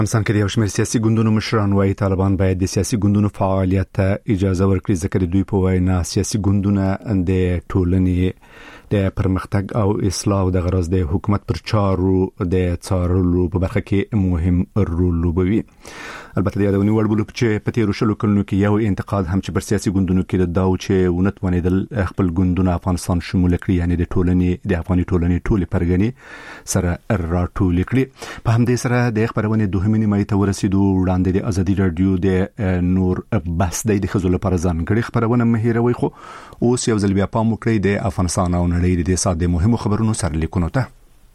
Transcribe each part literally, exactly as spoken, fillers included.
افغانستان کې د یو شمېر سیاسي ګوندونو مشران وايي طالبان باید د سیاسي ګوندونو فعالیت ته اجازه ورکړي ځکه د دوی په وینا سیاسي ګوندونه د ټولنې د پرمختګ او اصلاح د غرض د حکومت پر چارو د څارلو په برخه کې مهم رول لوبوي. البته د یادونې وړ بلوک چې په تیرو شلو کلونو کې یو انتقاد هم چې پر سیاسي ګوندونو کې د داو چې ونتوانېدل خپل ګوندونه افغانستان شمول کړي، یعنی د ټولنې د افغاني ټولنې ټولې پرګنې سره راټول کړي. په همدې سره د خبرونه دوه مینې ته ورسېدو وړاندې د ازادي رادیو د نور بس د خزو لپاره ځانګړي خبرونه مهیروي، خو اوس یو ځل بیا پام وکړئ د افغانستان او نړۍ د ساده مهمو خبرونو سره لیکونو ته.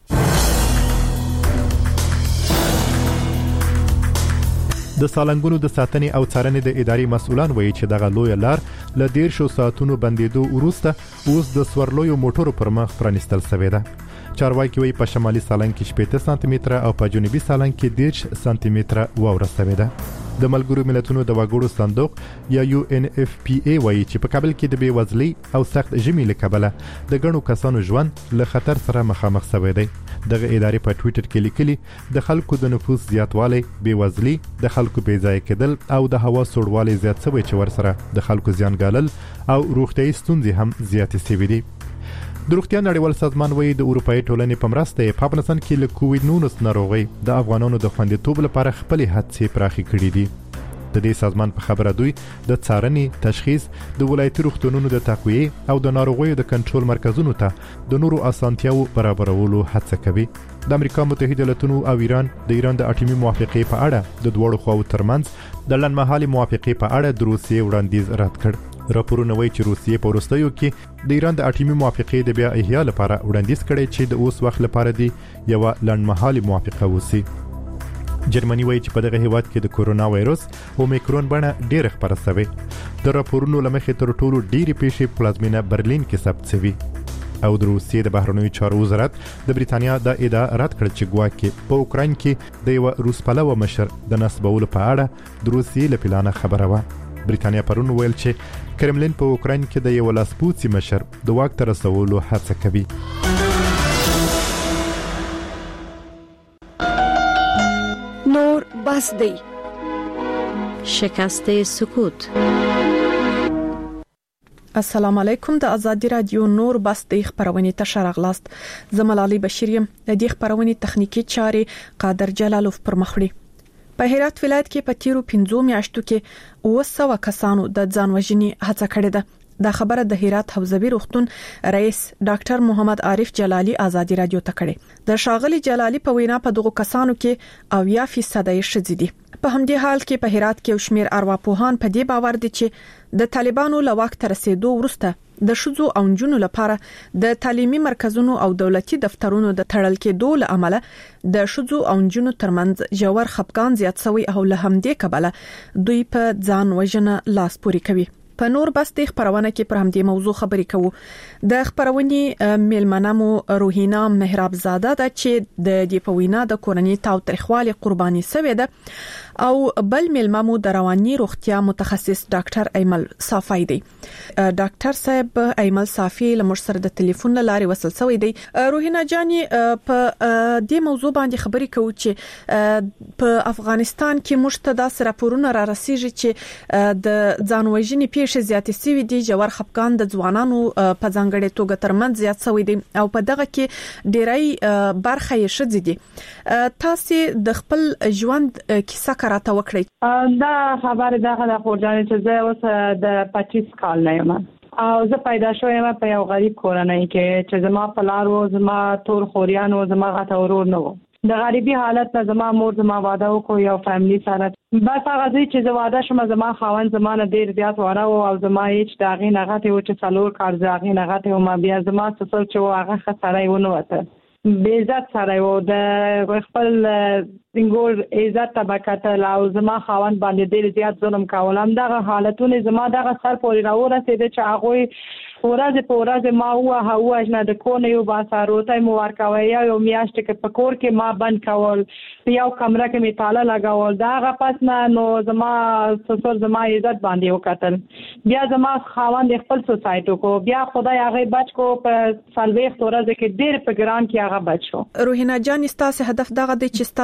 د سالنګونو د ساتنې او څارنې د ادارې مسؤلان وایي چې دغه لوی لار ل ډیر شو ساعتونو بندیدو وروسته اوس د سورلویو موټرو پر مخ پرانستل شوی ده. چارواکي وایي په شمالي سالنګ کې شپږ سانتي متره او په جنوبي سالنګ کې دېرش سانتي متره واوره شوې ده. د ملګرو ملتونو د وګړو صندوق یا یو ان اف پی ای وایي چې په کابل کې د بیوزلۍ او سخت ژمي له کبله د ګڼو کسانو ژوند له خطر سره مخامخ شوی دی. دغه ادارې په ټوئیټر کې لیکلي د خلکو د نفوس زیاتوالی، بیوزلۍ، د خلکو بې ځای کېدل او د هوا سوړوالی زیات شوی چې ورسره د خلکو زیان ګالل او روغتیايي ستونزې هم زیاتې شوې دي. د روغتیا نړیوال سازمان وایي د اروپאי ټولنې په مرسته په افغانستان کې له کووډ نولس ناروغي د افغانانو د خوندیتوب لپاره خپل هڅې پراخې کړې دي. د دې سازمان په خبره دوی د څارنې، تشخیص، د ولایتي روغتونونو د تقویه او د ناروغیو د کنټرول مرکزونو ته د نورو اسانتیاو برابرولو هڅه کوي. د امریکا متحده ایالاتونو او ایران د ایران د اټومي موافقې په اړه د دوړو خواو ترمنځ د لنډمهالي موافقې په اړه د روسیې وړاندیز رد کړ. راپورونه وایي چې روسیې په وروستیو کې د ایران د اټومي موافقې د بیا احیا لپاره وړاندیز کړی چې د اوس وخت لپاره دی یو لنډمهالي موافقه وسی. جرمني وایي چې په دغه هیواد کې د کورونا وایروس اومیکرون بڼه ډېر خپره شوې. د راپورونو لمخې تر ټولو ډېری پیښې پلازمینه برلین کې ثبت شوې. او د روسیې د بهرنیو چارو وزارت د بریتانیا د ادعا رد کړ چې ګواکې په اوکراین کې د یو روس پلوه مشر د نسبولو په اړه د روسیې له پلانه خبره و. بریتانیا پرون ویل چې کرملین په اوکراین کې د یو لاسپوڅي مشر د واک تر رسولو هڅه کوي. نور بس دی شکسته سکوت. السلام علیکم. د ازادي رادیو نور بس دی خبرونه ته شرغلاست. زملالي بشیریم د دې خبرونه تخنیکی چارې قادر جلالوف پر مخړي. په هرات ولایت کې په تیرو پنځو میاشتو کې اوه سوه کسانو د ځان وژنې هڅه کړې ده. دا خبره د هرات حوزوي روغتون رئیس ډاکټر محمد عارف جلالی ازادي رادیو ته کړې. د شاغلي جلالی په وینا په دغه کسانو کې اویا فیصد یې شذې دي. په همدې حال کې په هرات کې یو شمېر ارواپوهان په دې باور دي چې د طالبانو له واک تر رسیدو وروسته د شذو او نجونو لپاره د تعلیمي مرکزونو او دولتي دفترونو د تړل کېدو له امله د شذو او نجونو ترمنځ ژور خپګان زیات شوی او له همدې کبله دوی په ځان وژنه لاس پوري کوي. په نور بس د خبرونه کې پر همدې موضوع خبرې کوو. د خبرونې میلمنامو روحینا مهراب زاده د چې د دې په وینا د کورنۍ تاو تاریخوالي قرباني شوی ده او بل میلمامو د رواني روغتیا متخصص ډاکټر ایمل صافی دی. ډاکټر صاحب ایمل صافی له موږ سره د ټلیفون لارې وصل شوی دی. روحینا جاني په دې موضوع باندې خبرې کوو چې په افغانستان کې مشتدا راپورونه را رسیږي چې د ځان وژنې پیښې زیاتې شوي دي. جوړ خپګان د ځوانانو په ځانګړې توګه ترمنځ زیات شوی دی او په دغه کې ډېری برخه یې شذې دي. تاسو د خپل ژوند کیسه راته وکړئ. دا خبره دا غواړم خورجانې چې زه اوس د پچیس کال نه یم او زه پیدا شوم په یو غریب کورنۍ کې چې زما پلار و، زما ټول خوریان و، زما غته ورور نه و. د غریبي حالت نه زما مور زما واده وکړ یو فیملی سره. بس هغه ځای چې زه واده شوم زما خاوند زما نه ډېر زیات واره و او زما هیڅ د هغې نه غټې و چې څلور کال زه هغې نه غټې وم. بیا زما سسر چې و هغه ښه سړی ونه وته، بې عزت سړی و، د خپل سنګور عزت ته به کتل او زما خاوند باندې ډېر زیات ظلم کول. همدغه حالتونه زما دغه سر پورې راورسېده چې هغوی ورځ په ورځ ما ووهه ووژنه، د کور نه یو باسه، روټۍ مو ورکوه، یا یو میاشت کې په کور کې ما بند کول، په یو کمره کې مې تاله لګول. د هغه پس نه نو زما سسر زما عزت باندې وکتل. بیا زما خاوند خپل سوسایټ وکړو، بیا خدای هغې بچ کو په څلوېښت ورځو کې ډېر په ګران کې هغه بچ شو. روحینا جان ستاسو هدف دغه دی چې ستاسو میړه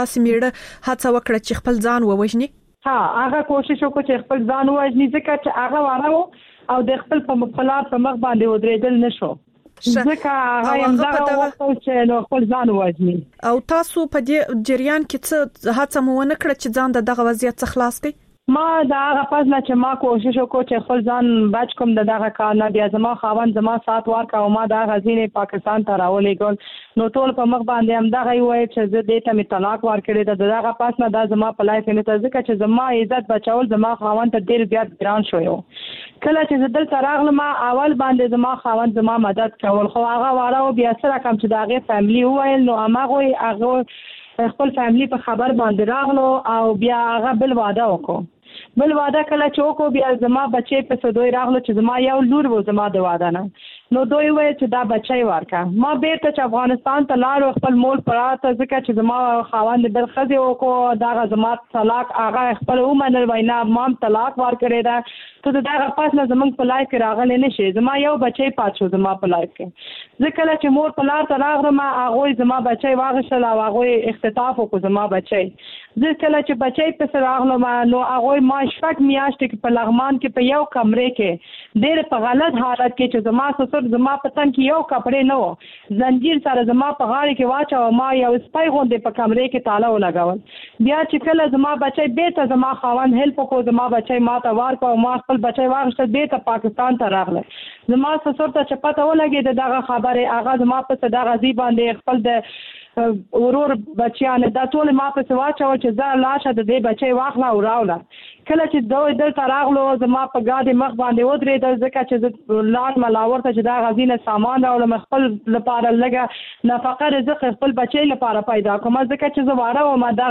میړه هڅه وکړه چې خپل ځان ووژني؟ ها هغه کوشش وکړ چې خپل ځان ووژني ځکه چې هغه واره او د خپل په مخالف په مخ باندې ودرېدل نشو ځکه هغه هم دا وکړ چې نو خپل ځان ووژني. او تاسو په دې جریان کې څه هڅه مو ونه کړه چې ځان دغه وضعیت څخه خلاص کړئ؟ ما دا هغه پز نه چې ما کوشش وکړ چې خپل ځان بچ کوم د دغه کار نه. بیا زما خاوند زما سات ورکا او ما دا غزینې پاکستان ته راولېګل نو ټول په مخ باندې هم دا غوي چې زه دې ته می طلاق ورکړې ده. دغه پاس نه دا زما په لایف نه ځکه چې زما عزت بچول زما خاوند ته ډیر زیات ګران شو. یو کله چې زه دلته راغلم اول باندې زما خاوند زما مدد کول خو هغه واره بیا سره کوم چې دغه فیملی وایل نو هغه هغه خپل فیملی په خبر باندې راغلو او بیا هغه بل واده وکړو. بل واده کله چوکو بیا زما بچي په سدوی راغلو چې زما یو لور و زما د واده نه نو دوی وایي چې دا بچي ورکا. ما بیرته چې افغانستان ته لاړ خپل مول پراته ځکه چې زما خاوند بل خزي وکړو دا زما طلاق هغه خپل ومنل وینا مام طلاق ورکړی دا ته دغه پاس نه زمونږ په لایف کې راغلی نشي. زما یو بچي پات شو زما په لایف کې ځکه چې مور په لار ته راغلم هغه زما بچي واغشل او هغه اختطاف وکړ زما بچي ځکه چې بچي په راغلم نو هغه ما شپږ میاشتې کې په لغمان کې په یو کمرې کې ډېر په غلط حالت کې چې زما سسر زما په تن کې یو کپڑے نه و زنجیر سره زما په غاړه کې واچو ما یو سپای غوندې په کمرې کې تالا ولګول. بیا چې کله زما بچي بیت زما خاوند هیلپ کو زما بچي ما ته ورکو ما خپل بچي واغشت بیت پاکستان ته راغله. زما سسر ته چپته ولګي دغه خبره هغه زما په صدا غزي باندې خپل د ورور بچیان دا ټول ما په سواچو چې زه لاشه د دې بچي واخلا او راولا. کله چې دوی دلته راغلو زما په ګاډي مخ باندې ودرېدل ځکه چې لان ملاور ته چې دا غزینه سامان راول خپل لپاره لګه نفقه رزق خپل بچي لپاره پیدا کوم ځکه چې زه واره او ما دا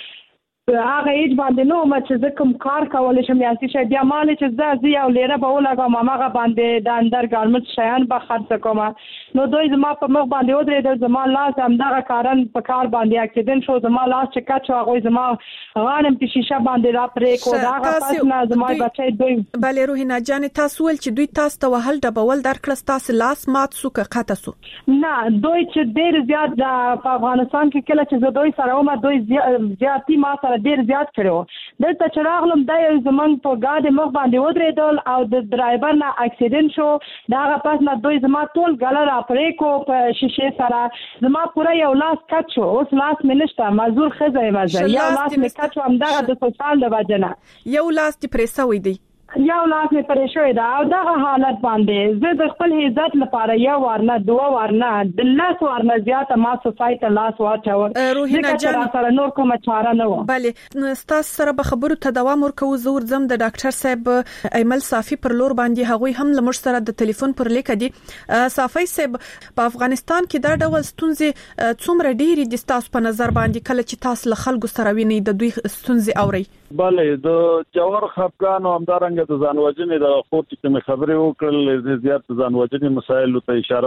هغه ایج باندې نو ما چې زه کوم کار کولای شم یا څه بیا مال چې زه زی او لیره به ولګم ماغه باندې د اندر ګارمنټ شیان به خرڅ کوم نو دوی زما په مخ باندې ودرېدل زما لاس هم دغه کارن په کار باندې اکسیډنټ شو زما لاس چې کچ هغه زما غانم په شیشه باندې را پرې کو دا پس نه زما بچي دوی بلې روحینا جان تاسو ول چې دوی تاسو ته وهل ډبول درکړل تاسو لاس مات سو که قطه سو نه دوی چې ډېر زیات په افغانستان کې کله چې دوی سره ومه دوی زیاتی ما ډیر زیات کړو دلته چې راغلم دا یو زمون په ګاډي مخ باندې ودرېدل او د ډرایور نه اکسیډنټ شو دا غپاس نه دوی زما ټول ګاله را پرې کو په شیشه سره زما پورا یو لاس کټ شو اوس لاس مې نشته مزور خزه مزه یو لاس مې کټ شو هم دا د سوشال د وجنه یو لاس دې پرېسوي دی یو لاس مې پرې شوې دا او دغه حالت باندې زه د خپل عزت لپاره یو ورنه دوه ورنه د لاس ورنه زیاته ما سوسایټ لاس واچول روحینا جان سره نور کومه چاره نه و. بله تاسو سره به خبرو ته دوام ورکو زور زم د ډاکټر صاحب ایمل صافي پر لور باندې هغوی هم لمر سره د ټلیفون پر لیک دي. صافي صاحب په افغانستان کې دا ډول ستونزې څومره ډېری دي تاسو په نظر باندې کله چې تاسو له خلکو سره ویني د دوی ستونزې اوري؟ بله د جوار خفقان او همدارنګه د ځان وژنې د خور چې خبرې وکړل زیات ځان وژنې مسایل ته اشاره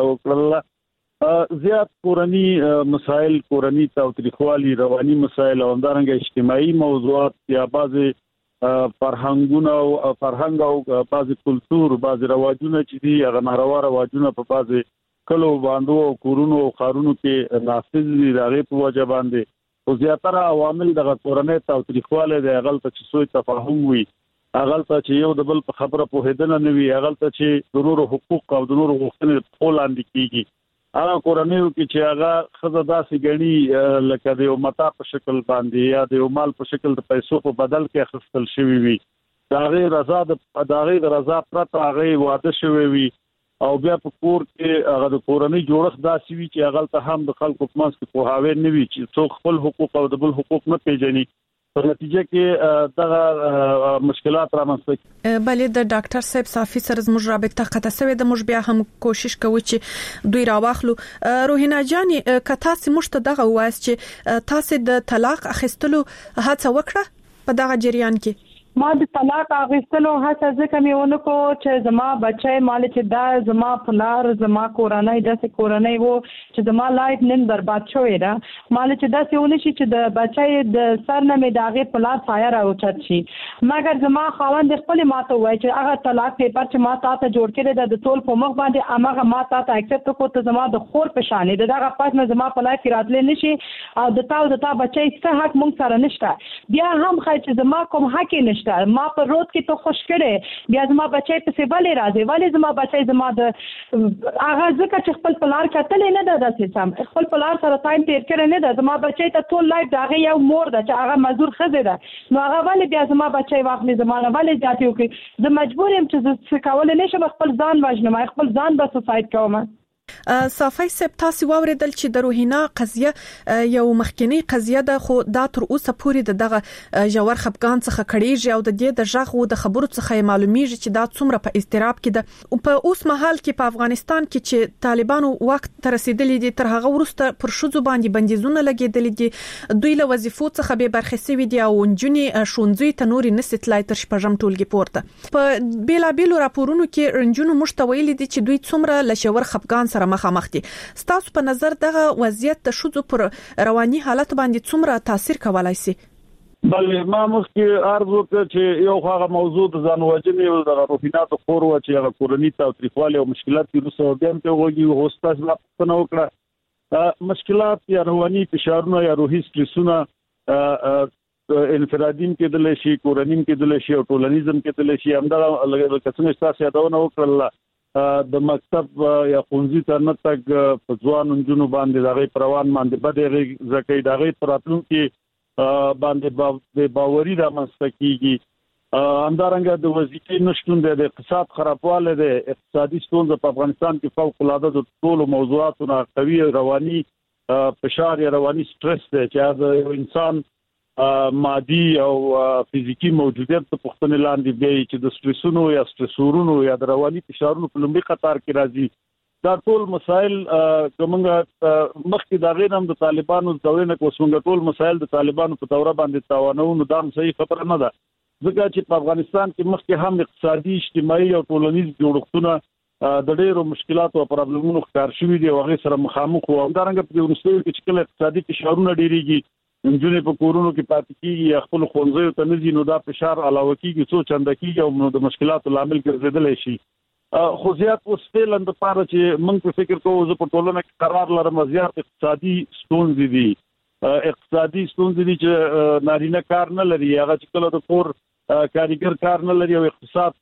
وکړل زیات کورنی مسایل کورنی تاوتریخوالي رواني مسایل او همدارنګه اجتماعي موضوعات یا بعضي فرهنګونه او فرهنګ او بعضي کلچر بعضي رواجونه چې دي هغه ناروا رواجونه په بعضي کلو باندې او کورونو او خارونو کې نافذ دي دغه په وجه باندې او زیاتره عوامل د کورنۍ تاوتریخواله د غلطه چې سوء تفاهم وي غلطه چې یو د بل په خبره په هدنه نه وي غلطه چې ضرور حقوق او ضرور غوښتنې په لاندې کیږي هغه کورنۍ کې چې هغه خزه داسې غني لکه د یو متا په شکل باندې یا د یو مال په شکل د پیسو په بدل کې اخیستل شوی وي دا غیر رضا د دا غیر رضا پرته هغه واده شوی وي او بیا په کور کې هغه د کورنۍ جوړښت داسې وي چې هغه ته هم د خلکو په منځ کې پوهاوی نه وي چې څوک خپل حقوق او د بل حقوق نه پیژني په نتیجه کې دغه مشکلات رامنځته کیږي. بلې د ډاکټر صاحب صافي سره زموږ رابطه قطع شوې د موږ بیا هم کوشش کوو چې دوی راواخلو. روحینا جان کتا سي مشته دغه وایي چې تاسو د طلاق اخیستلو هڅه وکړه په دغه جریان کې؟ ما د طلاق اغوستلو هڅه ځکه مې ونه کو چې زما بچی مال چې دا زما پلار زما کورنۍ داسې کورنۍ وو چې زما لایف نن برباد شوی دا مال چې داسې ونه شي چې د بچی د سر نه مې د هغې پلار پایه راوچت شي. مګر زما خاوند خپلې ما ته ووایي چې هغه طلاق پیپر چې ما تا ته جوړ کړی دی د ټول په مخ باندې هماغه ما تا ته اکسپټ کړو ته زما د خور په شان دی دغه پاس نه زما په لایف کې راتلی نه شي او د تا او د تا بچی څه حق مونږ سره نشته. بیا هم خای چې زما کوم حق نشته ما په روډ کې تو خوش کړي بیا زما بچی په سی بلې راځي ولی زما بچی زما د هغه ځکه چې خپل پلار کتل نه ده داسې سم خپل پلار سره ټایم تیر کړی نه ده زما بچی ته ټول لایف دغه یو مور ده چې هغه مزدور خزه ده نو هغه ولی بیا زما بچی واخلي زما ولی ځاتیو کې زه مجبور یم چې څه کول نشم خپل ځان وژنم خپل ځان به سوساید کوم. صافی سپ تاسو واوریدل چې د روهینا قضیه یو مخکنی قضیه ده خو دا تر اوسه پورې د دغه جوړ خپګان څخه کړيږي او د دې د ژغو د خبرو څخه معلومیږي چې دا څومره په استراب کې ده په اوس مهال کې په افغانستان کې چې طالبانو وخت تر رسیدلې دي تر هغه ورسته پر شوزو باندې بندیزونه لګیدلې دي دوی له وظیفو څخه به برخه سوي دي او انجونی شونځي تنوري نسټلای تر شپږم ټولګي پورته په بیلا بیلو راپورونو کې رنجونو مشتویل دي چې دوی څومره لشور خپګان سره مخامخ دي. ستاسو په نظر دغه وضعیت د شوزو پر رواني حالت باندې څومره تاثیر کولای شي؟ بلې ما مخکې عرض وکړ چې یو هغه موضوع د ځان وژنې او د روحینات خور و چې هغه کورنۍ تاوتریخوالی او مشکلات کې روسو بیا هم ته وګورئ هوستاس لا پوښتنه وکړه مشکلات یا رواني فشارونه یا روحي سټرسونه انفرادین کېدل شي کورنۍ کېدل شي او ټولنیزم کېدل شي همدا لکه څنګه تاسو یادونه وکړل د مکتب یا ښوونځي ته نه تګ په ځوان نجونو باندې دغه پروان باندې بده ځکه دغه پراتلونکو باندې باوري رامنځته کیږي همدارنګه د وظیفې نشټون د اقتصاد خرابواله د اقتصادي ستونزې په افغانستان کې فوق العاده د ټولو موضوعاتو قوي رواني فشار یا رواني سټرس دی چې د انسان مادي او فزیکی موجودیت په پښتنه لاندې دی چې د سټرسونو یا سټرسورونو یا د رواني فشارونو په لومړي قطار کې راځي دا ټول مسایل کومه مخکې دا غینم د طالبانو د دورې نه کوڅنګ ټول مسایل د طالبانو په دوره باندې تاوانو نو دا صحیح خبره نه ده ځکه چې په افغانستان کې مخکې هم اقتصادي اجتماعي او ټولنیز جوړښتونه د ډېرو مشکلاتو او پرابلمونو ښکار شوي دي او هغه سره مخامخ وو همدارنګه په ورستیو کې چې کله اقتصادي فشارونه ډېریږي انجونې په کورونو کې پاتې کیږي یا خپل خونځو ته نه ځي نو دا فشار علاوه کیږي څو چنده کیږي او د مشکلاتو لامل ګرځیدلی شي خو زیات اوس فعلاً د پاره چې موږ په فکر کوو زه په ټولنه کې قرار لرم زیات اقتصادي ستونزې دي اقتصادي ستونزې دي چې نارینه کار نه لري هغه چې کله د کور کاریګر کار نه لري او اقتصاد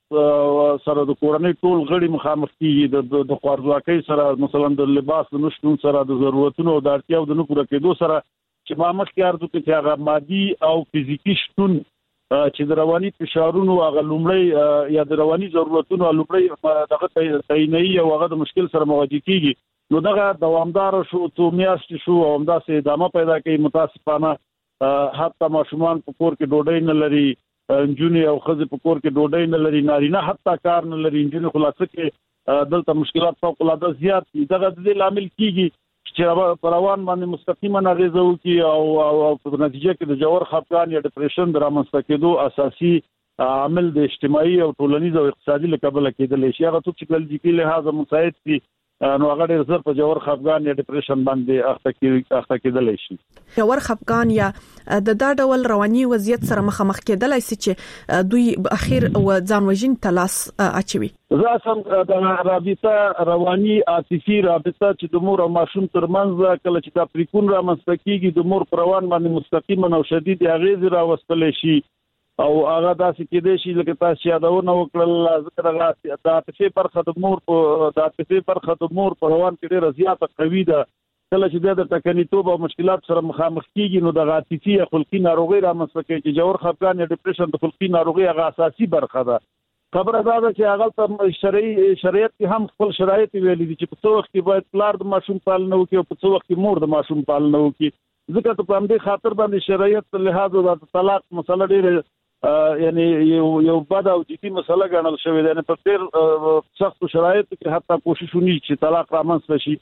سره د کورنۍ ټول غړي مخامخ کیږي د خوارځواکۍ سره مثلا د لباس د نشټون سره د ضرورتونو او د اړتیاو د نه پوره کېدو سره چې ما مخکې ارزو کې چې هغه مادي او فزیکی شتون چې د رواني فشارونو هغه لومړی یا د رواني ضرورتونو لومړی دغه تعیني او هغه د مشکل سره مواجه کیږي نو دغه دوامدار شو څو میاشتې شو او همداسې ادامه پیدا کوي متاسفانه حتی ماشومان په کور کې ډوډۍ نه لري انجونې او ښځې په کور کې ډوډۍ نه لري نارینه حتی کار نه لري انجونې خلاصه کې دلته مشکلات فوق العاده زیات دي دغه د لامل کیږي چې پروان باندې مستقیما اغیزه وکي او او په نتیجه کې د جوړ خپګان یا ډیپریشن درامنځته کېدو اساسي عامل د اجتماعي او ټولنیز او اقتصادي لکبل کېدل شي هغه څه چې کلجیکي لحاظه مساعد دي نو هغه ډېر زر په جوړ خپګان یا ډیپریشن باندې اخته کې اخته کېدل شي جوړ خپګان یا د دا ډول رواني وضعیت سره مخامخ کېدل شي چې دوی اخر او ځان وژن تلاس اچوي زه سم د رابطه رواني عاطفي رابطه چې د مور او ماشوم ترمنځ کله چې دا پریکون را مستقیږي د مور پروان باندې مستقیما او شدید اغیز را وستل شي او هغه داسې کېدای شي لکه تاسو یادونه وکړل ذکر هغه د عاطفي برخه د مور په د عاطفي برخه د مور پروان کې ډېر زیاته قوي ده کله چې د ټکنیتوب او مشکلات سره مخامخ کیږي نو د عاطفي خلقي ناروغي را مستقې چې جوړ خپګان یا ډیپریشن د خلقي ناروغي هغه اساسي برخه ده خبره دا ده چې هغه ته شرعي شریعت کې هم خپل شرایط ویلي دي چې په څو وخت کې باید پلار د ماشوم پالنه وکړي او په څو وخت کې مور د ماشوم پالنه وکړي ځکه ته په همدې خاطر باندې شرایط لحاظ د طلاق مسله ډېره یعنی یو یو بد او جدي مسله ګڼل شوې ده نه په ډېر سخت شرایطو کې حتی کوشش ونی چې طلاق رامنځته شي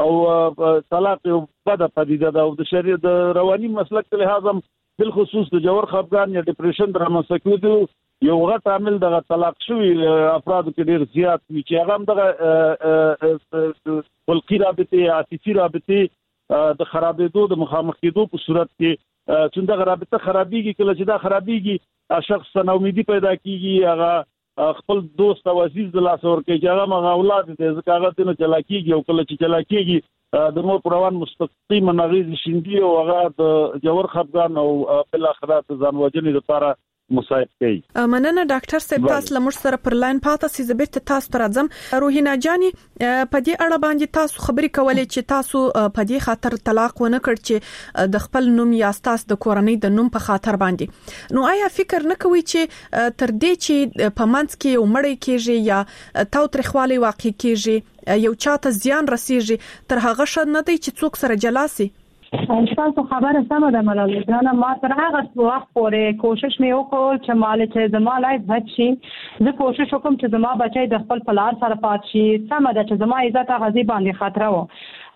او طلاق یو بد پدیده ده او د شریعت د رواني مسلک له لحاظ بالخصوص د جوړ خپګان یا ډیپریشن رامنځته کېدو یو غټ عامل د طلاق شوی افراد کې ډیر زیات وي چې هغه د خلقي رابطه عاطفي رابطه د خرابېدو د مخامخ کېدو په صورت کې چې دا رابطه خرابېږي کله چې دا خرابېږي شخص ته امیدي پیدا کیږي هغه خپل دوست او عزیز د لاس ور کوي چې هغه مغه اولاد دې ځکه هغه دنه چلا کیږي او کله چې چلا کیږي د مور پروان مستقیم نغیز شیندي او هغه د جوړ خپګان او بل اخرات ځان وجنې لپاره مساعد کوي. مننه ډاکټر صاحب تاسو لمر سره پر لاین پاتې سي زبېت تاسو پر اعظم روحینا جاني په دې اړه باندې تاسو خبري کولې چې تاسو په دې خاطر طلاق ونه کړ چې د خپل نوم یا تاسو د کورنۍ د نوم په خاطر باندې نو آیا فکر نه کوي چې تر دې چې په منځ کې عمر کېږي یا تاوتریخوالي واقع کېږي یو چاته زیان رسیږي تر هغه شد نه دی چې څوک سره جلاسي تاسو خبره سمه ده ملالۍ جان ما تر هغه وخت پورې کوشش مې وکړ چې مال چې زما لایف بچ شي زه کوشش وکم چې زما بچي د خپل پلار سره پات شي سمه ده چې زما عزت غزي باندې خطر و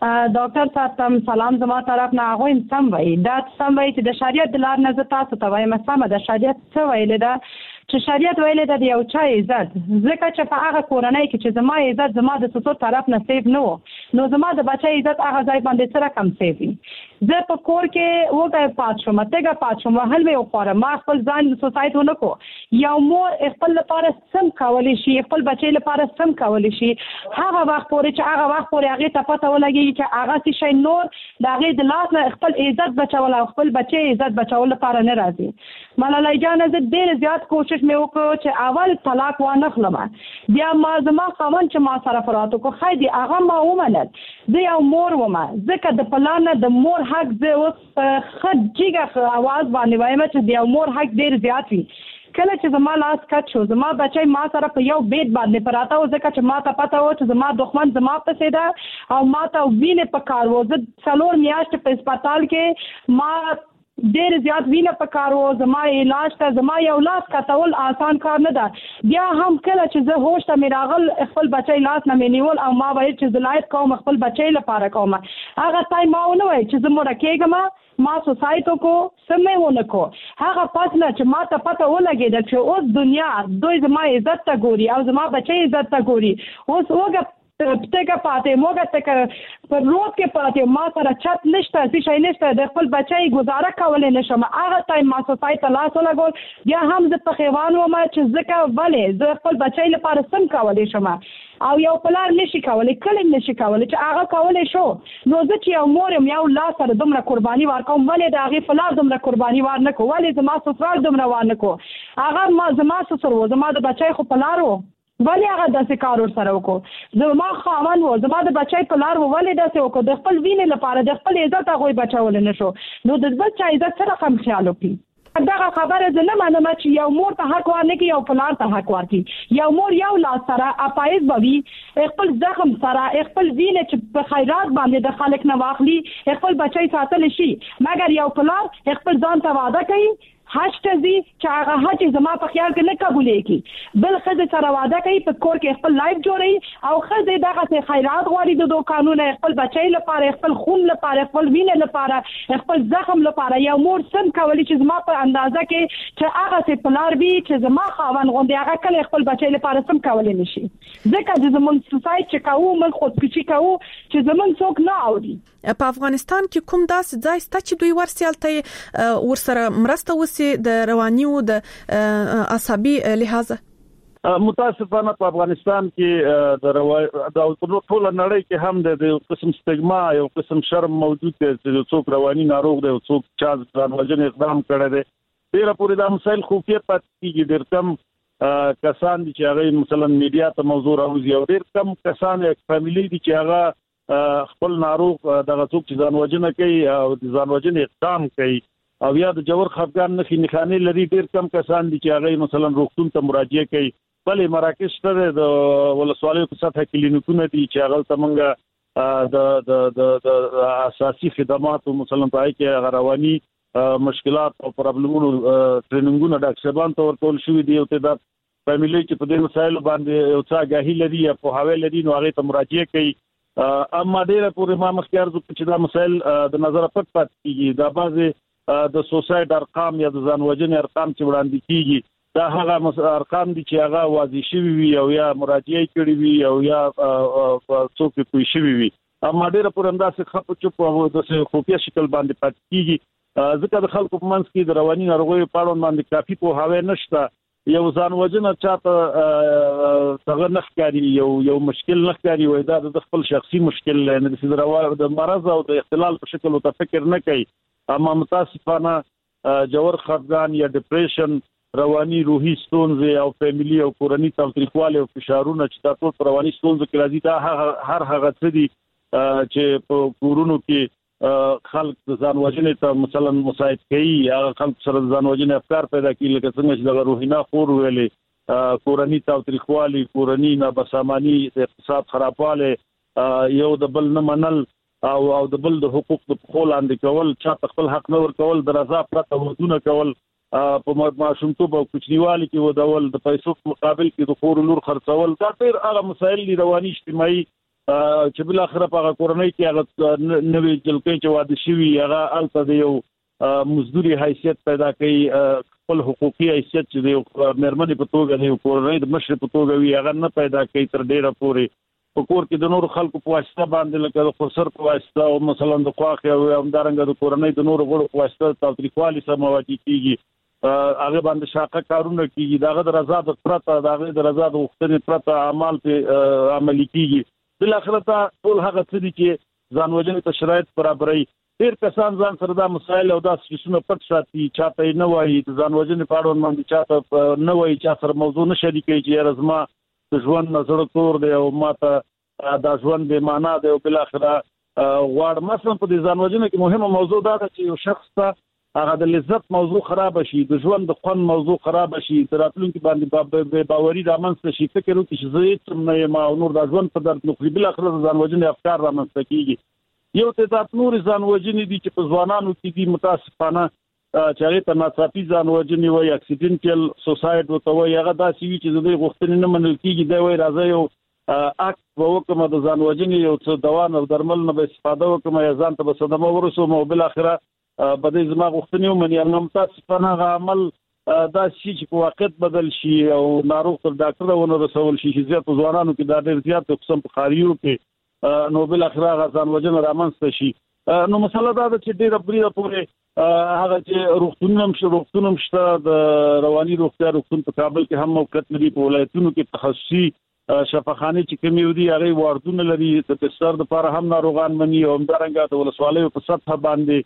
ډاکټر صاحب سلام زما طرف نه هغه سم وای دا سم وای چې د شریعت د لار نه زه تاسو ته وایم سمه ده شریعت څه ویل ده چې شریعت ویل ده د یو چا عزت ځکه چې په هغه کورنۍ کې چې زما عزت زما د څو طرف نه سیف نه و نو زما د بچي عزت هغه ځای باندې سره کم سیف وي زه په کور کې وګای پات شوم تګه پات شوم هل مې وخوره ما خپل ځان سوسایټ ونه کو یو مور خپل لپاره سم کولی شي خپل بچي لپاره سم کولی شي هغه وخت پورې چې هغه وخت پورې هغه ته پته ولګي چې هغه څه شي نور د هغه د لاس نه خپل عزت بچول او خپل بچي عزت بچول لپاره نه راځي ملالۍ جان زه ډېر زیات کوشش مې وکړ چې اول طلاق وانه خلمه بیا ما زما خاوند چې ما سره فراتو کو خایدي هغه ما ومنل زه یو مور ومه ځکه د پلان د مور حق زه اوس خدجیګه आवाज باندې وایم چې د یو مور حق ډېر زیات وي کله چې زما لاس کټ شو زما بچي ما سره په یو بیت باندې پراته او ځکه چې ما ته پته و چې زما دښمن زما پسې ده او ما ته وینې پکار و زه څلور میاشتې په هسپتال کې ما ډېر زیات وینه پکار و زما علاج ته زما یو لاس کټول آسان کار نه ده بیا هم کله چې زه هوش ته مې راغل خپل بچی لاس نه مې نیول او ما ویل چې زلایت کوم خپل بچی لپاره کوم هغه ټایم ما ونه وای چې زه مړه کېږم ما سوسایټو کو سمې ونه کو هغه پاتنه چې ما ته پته ولګېده چې اوس دنیا دوی زما عزت ته ګوري او زما بچی عزت ته ګوري اوس وګه تګه پاتې موږ ته پر روډ کې پاتې ما سره چت نشته څه شي نشته د خپل بچي گزاره کولای نشم هغه ټایم ما سوسایټ لا سره ګول بیا هم زه په خیوان و ما چې ځکه ولې زه خپل بچي لپاره سم کولای شم او یو پلار نشي کولای کله نشي کولای چې هغه کولای شو نو زه چې یو مور یم یو لا سره دومره قرباني ورکوم ولې د هغه پلار دومره قرباني ورنکو ولې زما سفرال دومره ورنکو هغه ما زما سفر و زما د بچي خو پلار و ولی هغه داسې کار ور سره وکړو زما خاوند و زما د بچی په لار و ولې داسې وکړو د خپل وینې لپاره د خپل عزت هغوی بچول نه شو نو د بل چا عزت سره هم خیال وکړي دغه خبره زه نه منم چې یو مور ته حق ورنکړي یو پلار ته حق ورکړي یو مور یو لاس سره اپایز بوي خپل زخم سره خپل وینې چې په خیرات باندې د خلک نه واخلي خپل بچی ساتل شي مګر یو پلار خپل ځان ته وعده کوي هاشته زی چې هغه هڅه زما په خیال کې نه قبولې کی بل خزه سره وعده کوي په کور کې خپل لایف جوړي او خزه دغه څه خیرات غواړي د دوه قانون خپل بچی لپاره خپل خون لپاره خپل وینې لپاره خپل زخم لپاره یو مور سم کوي چې زما په اندازه کې چې هغه څه پلار وي چې زما خاوند غوندي هغه کله خپل بچی لپاره سم کولای نشي ځکه چې زمون سوسایټ چې کوو من خودکشي کوو چې زمون څوک نه اوري په افغانستان کې کوم داسې ځای ست چې دوی ورسېلته ورسره مرسته وسی د رواني او د عصبي لحاظ متاسفانه په افغانستان کې د روای د ټول نړۍ کې هم د قسم سټیګما یو قسم شرم موجود دی چې څوک رواني ناروغ دی او څوک چا ځان وژنې اقدام کړی دی ډیره پورې د مسایل خوفیت پاتې کیږي ډېر کم کسان دي چې هغه مثلا میډیا ته موضوع راوځي او ډېر کم کسان یک فیملی دي چې هغه خپل ناروغ دغه څوک چې ځان وژنه کوي او ځان وژنې اقدام کوي او یا د جوړ خفګان نه خنخانه لري ډېر کم کسان دي چې هغه مثلا روغتون ته مراجعه کوي بلې مراکز ته د ولسوالیو په سطح کلینیکونه دي چې هغه تمنګ د د د اساسي خدماتو مثلا پای کې رواني مشکلات او پرابلمونو ټریننګونه د اکسبان تور ټول شوې دي او ته د فیملی چې په دې مسایلو باندې او څه غاهي لري یا په حواله لري نو هغه ته مراجعه کوي اما ډیره پورې ما مخکې ارزو چې دا مسایل د نظر پټ پات کیږي دا بعضه د سوسایټ ارقام یا د ځان وژنې ارقام چې وړاندې کیږي دا هغه ارقام دي چې هغه واضح شوی وي او یا مراجعه کړی وي او یا څوک کوي شوی وي اما ډیره پرنده څخه خپ چپ او د خفیه شکل باندې پات کیږي ځکه د خلکو په منځ کې د رواني ناروغیو په اړه باندې کافي پوهاوی نشته یو ځان وجنه چاته څنګه نخکاری یو یو مشکل نخکاری وای دا د خپل شخصي مشکل نه د سره د مرض او د اختلال په شکل او تفکر نه کوي اما متاسفانه جوړ خفګان یا ډیپریشن رواني روحي ستونزې او فیملی او کورنۍ تاوتریخواله او فشارونه چې تاسو پر رواني ستونزو کې راځي دا هر هغه څه دي چې په کورونو کې خلک ځان وژنې ته مثلا مساعد کوي هغه خلک سره ځان وژنې افکار پیدا کوي لکه څنګه چې د روحینا خور ویلې کورنۍ تاوتریخواله کورنۍ نابسامانی د اقتصاد خرابواله یو د بل نه منل او او د بل د حقوق په خول اندې کول چې خپل حق نه ور کول د رضا پرته ودونه کول په ماشومتوب او کوچنیوالي کې ودول د پیسو په مقابل کې د خور لور خرڅول دا ډېر هغه مسایل دي رواني اجتماعي چې بل اخر په کورنۍ کې هغه نوې جلکې چې واده شوی هغه الته د یو مزدوري حیثیت پیدا کوي خپل حقوقي حیثیت چې د مرمنې په توګه د کورنۍ د مشر په توګه وي هغه نه پیدا کوي تر ډیره پورې په کور کې د نور خلکو په واسطه باندې لکه د خسر په واسطه او مثلا د خواخ او همدارنګه د کورنۍ د نور غړو په واسطه تاوتریخوالي سره مواجه کیږي هغه باندې شاقه کارونه کیږي داغه د رضا د پرته داغه د رضا د وختنې پرته اعمال په عملي کیږي بل اخرته ټول هغه څه دي چې ځان وژنې ته شرایط برابرۍ ډېر کسان ځان سره دا مسایل او دا څه پټ ساتي چاته نه وایي ځان وژنې په اړه باندې چاته نه وایي چې سره موضوع نشي کوي چې رزما د ژوند نظر تور دی او ماته دا ژوند به معنا دی او بل اخره غواړ مثلا په ځان وژنې کې مهمه موضوع دا ده چې یو شخص ته هغه د لذت موضوع خراب شي د ژوند د خوند موضوع خراب شي تراتلونکو باندې به باوري رامنځته شي فکر وکړي چې زه څه نه ما نور د ژوند په درد نو بل اخر ځان وژنې افکار رامنځته کیږي یو تعداد نور ځان وژنې دي چې په ځوانانو کې دي متاسفانه چې هغه ته ناڅاپي ځان وژنې وایي اکسیډنټل سوسایډ وته وایي هغه داسې وي چې د غوښتنې نه منل کیږي دا وایي راځي یو اکټ وکم د ځان وژنې یو څه دوا نه درمل نه به استفاده وکم یا ځان ته صدمه ورسوم او بل اخره بده زما غوښتنې ومني هغه متاسفانه هغه عمل دا شي چې په واقعیت بدل شي او ناروغ تر ډاکټر ونه رسول شي چې زیات ځوانانو کې دا ډېر زیات قسم په خاریو کې نو بل اخره غزان وجنه رامنځته شي نو مسله دا ده چې ډېر بریده پورې هغه چې روغتونم شو روغتونم شته د رواني روغتیا روغتون په کابل کې هم موقعیت لري په ولایتونو کې تخصصي شفاخانه چې کومې ودی هغه واردونه لري د تستر د لپاره هم ناروغان مني او همدارنګه د ولسوالۍ په سطح باندې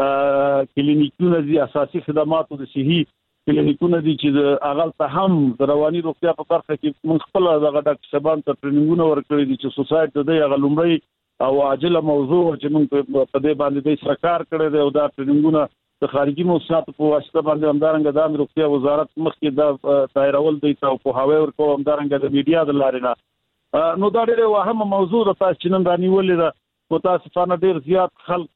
کلینیکونه دي اساسي خدماتو د صحي کلینیکونه دي چې د اغل ته هم د رواني روغتیا په برخه کې من خپل دغه ډاکټر صاحبان ته ټریننګونه ورکړي دي چې سوسایټي د غلمړی او عاجله موضوع چې موږ په دې باندې د سرکار کړی دی او دا ټریننګونه د خارجي موسساتو په واسطه باندې همدارنګه د روغتیا وزارت مخکې د دایرول دی او په هاوی ورکو همدارنګه د میډیا د لارې نه نو دا ډېر واهمه موضوع ده چې نن رانیولې ده متاسفانه ډېر زیات خلک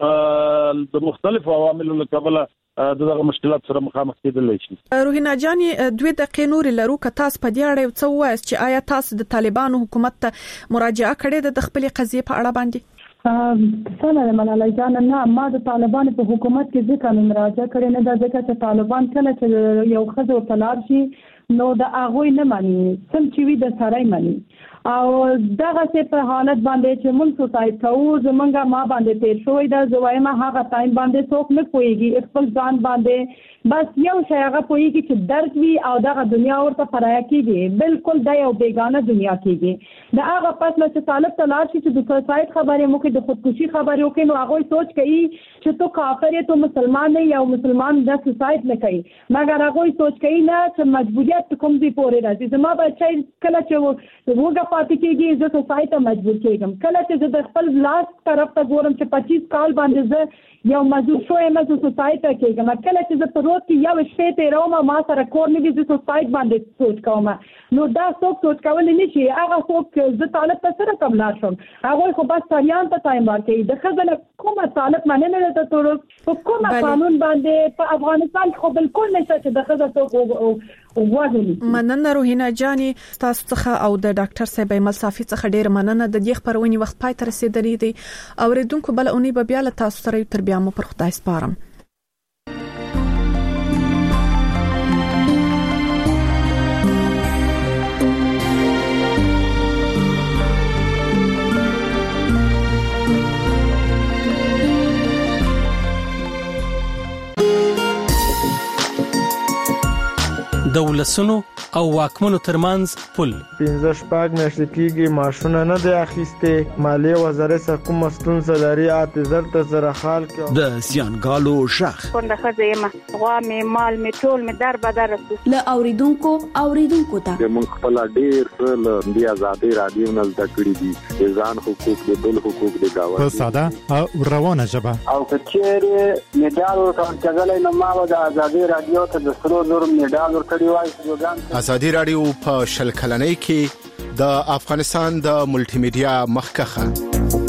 د مختلفو عواملو له کبله دغه مشکلات سره مخامخ کېدل شي. روحینا جان دوی دقیقې نور لرو که تاسو په دې اړه څه وایي چې آیا تاسو د طالبانو حکومت ته مراجعه کړې ده د خپل قضیې په اړه باندې؟ سلام علیکم جان نه ما د طالبانو په حکومت کې ځکه مراجعه کړې نه ده ځکه چې طالبان کله چې یو خزو تلار شي نو د هغه نه مانی سم چې وي د سړی مانی او دغه څه په حالت باندې چې مونږ سوسایټ کوو زمونږه ما باندې تیر شوې ده زوایم هغه ټایم باندې څوک نه پويږي خپل ځان باندې بس یو شی هغه پويږي چې درد وي او دغه دنیا ورته پرایا کیږي بالکل د یو بیگانه دنیا کیږي د هغه پس چې طالب تلار شي چې د سوسایټ خبرې مو کې د خودکشي خبرې وکړي نو هغه سوچ کوي چې تو کافر یې تو مسلمان نه یو مسلمان د سوسایټ نه کوي مګر هغه سوچ کوي نه چې مجبوریت کوم دی پورې راځي زما بچی کله چې وګه پاتې کېږي زه سوسایټ مجبور کېږم کله چې زه د خپل لاس طرف ته ګورم چې پچیس کال باندې زه یو مزور شوم زه سوسایټ کېږم کله چې زه په روز کې یو شپه تیروم ما سره کور نه دي زه سوسایټ باندې سوچ کوم نو دا څوک سوچ کول نه شي هغه څوک زه طالب ته سره کوم لا شم هغه خو بس سریان ته ټایم ورکړي د خزل کومه طالب مننه نه ته تر کومه قانون باندې په افغانستان خو بالکل نشته چې د خزل څوک مننه روحینا جانی تاسو څخه او د ډاکټر صاحب ملصافي څخه ډیر مننه د دې خبرونې وخت پای ته رسیدلې دي او ریدونکو بل اونۍ به بیا له تاسو سره تر بیا مو پر خدای سپارم د ولسونو او واکمنو ترمنځ پل پنځه شپږ میاشتې کېږي ماشونه نه دی اخیسته مالیه وزارت څخه کوم ستونزه لري اته زر ته زره خال کې د سیانګالو شخ څنګه خزه ما غوا می مال می ټول می در بدر ل اوریدونکو اوریدونکو ته موږ خپل ډیر ل دی آزادي رادیو نل دکړي دي ځان حقوق د بل حقوق د گاوه په ساده او روانه ژبه او کچېره میډال ورکړل کېدل نو ما د آزادي رادیو ته د سرو زر میډال ورکړی وای. آزادي رادیو په شل کلنۍ کې د افغانستان د ملټي میډیا مخکخه